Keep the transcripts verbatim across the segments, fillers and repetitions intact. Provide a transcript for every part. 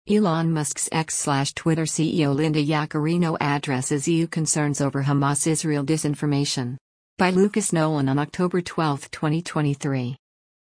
Elon Musk's X slash Twitter C E O Linda Yaccarino addresses E U concerns over Hamas-Israel disinformation. By Lucas Nolan on October twelfth, twenty twenty-three.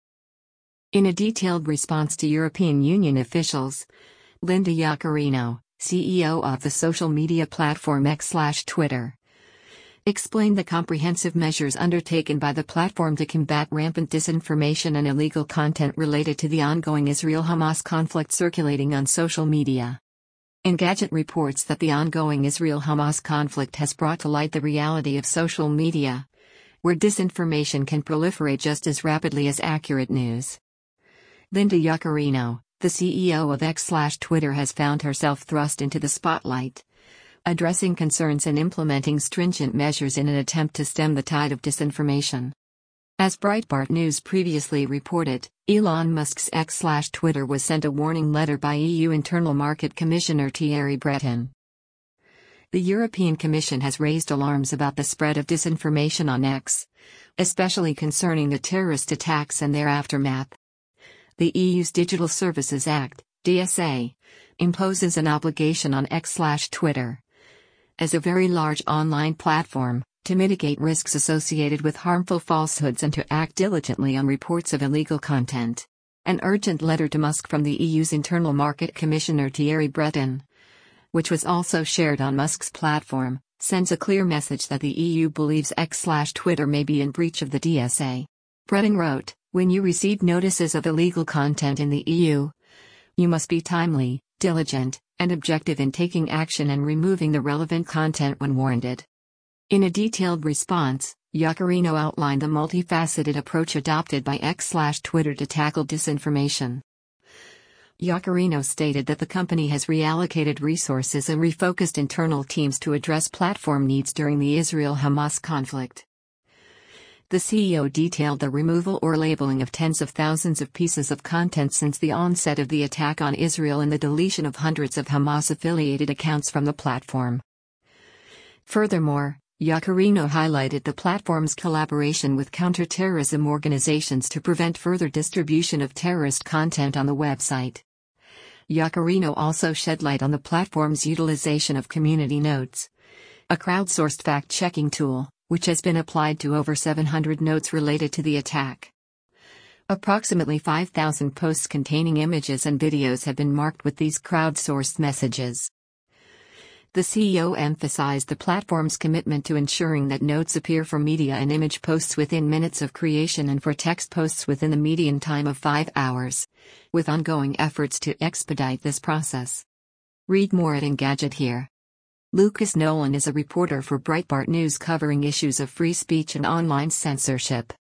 In a detailed response to European Union officials, Linda Yaccarino, C E O of the social media platform X slash Twitter, explained the comprehensive measures undertaken by the platform to combat rampant disinformation and illegal content related to the ongoing Israel-Hamas conflict circulating on social media. Engadget reports that the ongoing Israel-Hamas conflict has brought to light the reality of social media, where disinformation can proliferate just as rapidly as accurate news. Linda Yaccarino, the C E O of X slash Twitter, has found herself thrust into the spotlight, addressing concerns and implementing stringent measures in an attempt to stem the tide of disinformation. As Breitbart News previously reported, Elon Musk's X slash Twitter was sent a warning letter by E U Internal Market Commissioner Thierry Breton. The European Commission has raised alarms about the spread of disinformation on X, especially concerning the terrorist attacks and their aftermath. The E U's Digital Services Act, D S A, imposes an obligation on X slash Twitter, as a very large online platform, to mitigate risks associated with harmful falsehoods and to act diligently on reports of illegal content. An urgent letter to Musk from the E U's Internal Market Commissioner Thierry Breton, which was also shared on Musk's platform, sends a clear message that the E U believes X slash Twitter may be in breach of the D S A. Breton wrote, "When you receive notices of illegal content in the E U, you must be timely, diligent, and objective in taking action and removing the relevant content when warranted." In a detailed response, Yaccarino outlined the multifaceted approach adopted by X slash Twitter to tackle disinformation. Yaccarino stated that the company has reallocated resources and refocused internal teams to address platform needs during the Israel-Hamas conflict. The C E O detailed the removal or labeling of tens of thousands of pieces of content since the onset of the attack on Israel and the deletion of hundreds of Hamas-affiliated accounts from the platform. Furthermore, Yaccarino highlighted the platform's collaboration with counterterrorism organizations to prevent further distribution of terrorist content on the website. Yaccarino also shed light on the platform's utilization of Community Notes, a crowdsourced fact-checking tool, which has been applied to over seven hundred notes related to the attack. Approximately five thousand posts containing images and videos have been marked with these crowdsourced messages. The C E O emphasized the platform's commitment to ensuring that notes appear for media and image posts within minutes of creation and for text posts within the median time of five hours, with ongoing efforts to expedite this process. Read more at Engadget here. Lucas Nolan is a reporter for Breitbart News covering issues of free speech and online censorship.